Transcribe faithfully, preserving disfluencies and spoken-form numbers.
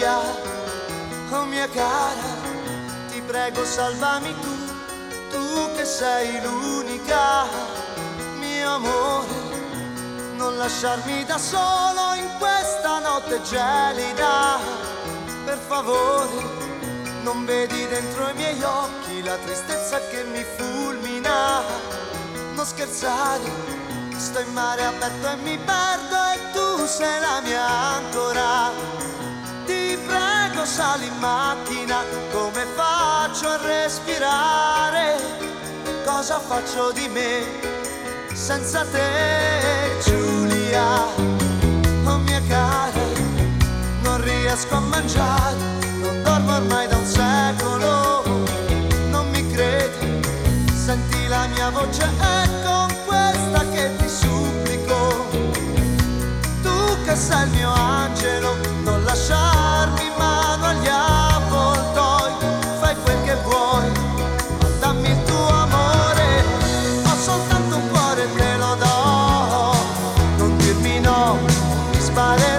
Giulia, oh mia cara, ti prego salvami tu, tu che sei l'unica, mio amore, non lasciarmi da solo in questa notte gelida, per favore, non vedi dentro i miei occhi la tristezza che mi fulmina, non scherzare, sto in mare aperto e mi perdo e tu sei la mia ancora. Ti prego sali in macchina, come faccio a respirare? Cosa faccio di me senza te, Giulia? Oh mia cara, non riesco a mangiare, non dormo ormai da un secolo, non mi credi, senti la mia voce è con questa che ti supplico, tu che sei il mio angelo, non lasciarmi in mano agli avvoltoi, fai quel che vuoi, ma dammi il tuo amore, ho soltanto un cuore e te lo do, non dirmi no, mi spare